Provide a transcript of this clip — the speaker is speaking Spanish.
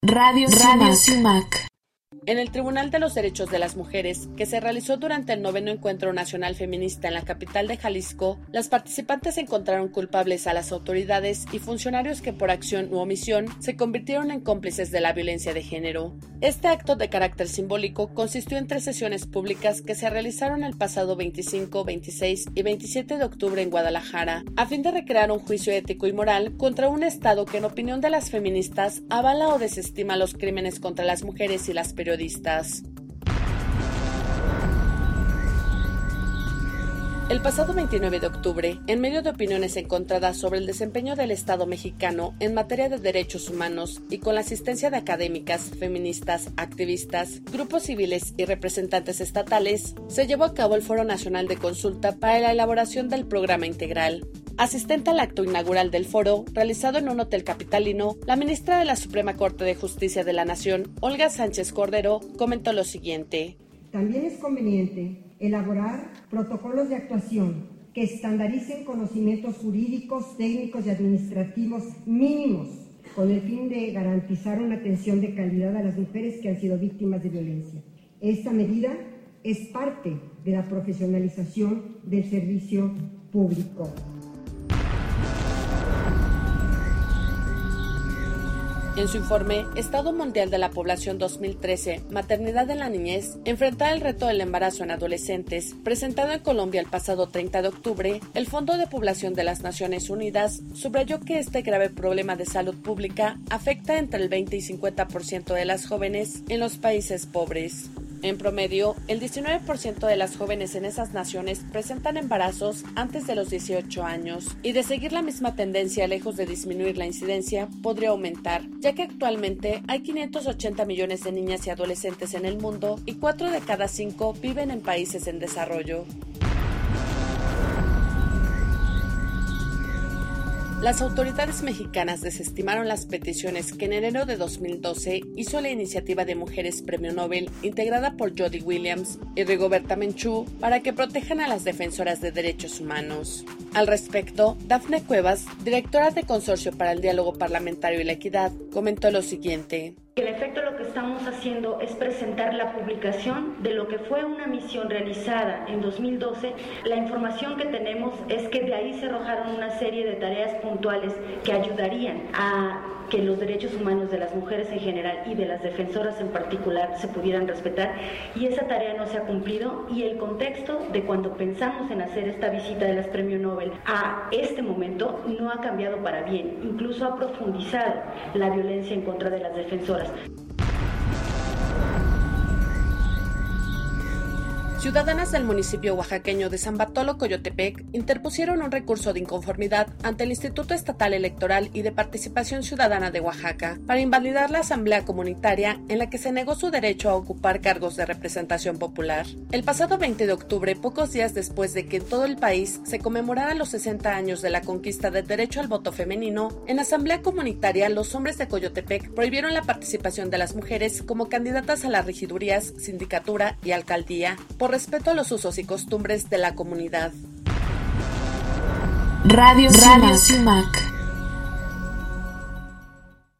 Radio CIMAC. En el Tribunal de los Derechos de las Mujeres, que se realizó durante el 9º Encuentro Nacional Feminista en la capital de Jalisco, las participantes encontraron culpables a las autoridades y funcionarios que por acción u omisión se convirtieron en cómplices de la violencia de género. Este acto de carácter simbólico consistió en 3 sesiones públicas que se realizaron el pasado 25, 26 y 27 de octubre en Guadalajara, a fin de recrear un juicio ético y moral contra un Estado que en opinión de las feministas avala o desestima los crímenes contra las mujeres y las periodistas. El pasado 29 de octubre, en medio de opiniones encontradas sobre el desempeño del Estado mexicano en materia de derechos humanos y con la asistencia de académicas, feministas, activistas, grupos civiles y representantes estatales, se llevó a cabo el Foro Nacional de Consulta para la elaboración del programa integral. Asistente al acto inaugural del foro, realizado en un hotel capitalino, la ministra de la Suprema Corte de Justicia de la Nación, Olga Sánchez Cordero, comentó lo siguiente. También es conveniente elaborar protocolos de actuación que estandaricen conocimientos jurídicos, técnicos y administrativos mínimos con el fin de garantizar una atención de calidad a las mujeres que han sido víctimas de violencia. Esta medida es parte de la profesionalización del servicio público. En su informe, Estado Mundial de la Población 2013, Maternidad en la Niñez, enfrentar el reto del embarazo en adolescentes, presentado en Colombia el pasado 30 de octubre, el Fondo de Población de las Naciones Unidas subrayó que este grave problema de salud pública afecta entre el 20 y 50% de las jóvenes en los países pobres. En promedio, el 19% de las jóvenes en esas naciones presentan embarazos antes de los 18 años, y de seguir la misma tendencia lejos de disminuir la incidencia, podría aumentar, ya que actualmente hay 580 millones de niñas y adolescentes en el mundo y 4 de cada 5 viven en países en desarrollo. Las autoridades mexicanas desestimaron las peticiones que en enero de 2012 hizo la Iniciativa de Mujeres Premio Nobel, integrada por Jody Williams y Rigoberta Menchú, para que protejan a las defensoras de derechos humanos. Al respecto, Dafne Cuevas, directora de Consorcio para el Diálogo Parlamentario y la Equidad, comentó lo siguiente. En efecto, lo que estamos haciendo es presentar la publicación de lo que fue una misión realizada en 2012. La información que tenemos es que de ahí se arrojaron una serie de tareas puntuales que ayudarían a que los derechos humanos de las mujeres en general y de las defensoras en particular se pudieran respetar, y esa tarea no se ha cumplido, y el contexto de cuando pensamos en hacer esta visita de las Premio Nobel a este momento no ha cambiado para bien, incluso ha profundizado la violencia en contra de las defensoras. Ciudadanas del municipio oaxaqueño de San Bartolo Coyotepec interpusieron un recurso de inconformidad ante el Instituto Estatal Electoral y de Participación Ciudadana de Oaxaca para invalidar la asamblea comunitaria en la que se negó su derecho a ocupar cargos de representación popular. El pasado 20 de octubre, pocos días después de que en todo el país se conmemoraran los 60 años de la conquista del derecho al voto femenino, en la asamblea comunitaria los hombres de Coyotepec prohibieron la participación de las mujeres como candidatas a las regidurías, sindicatura y alcaldía, por respeto a los usos y costumbres de la comunidad. Radio CIMAC.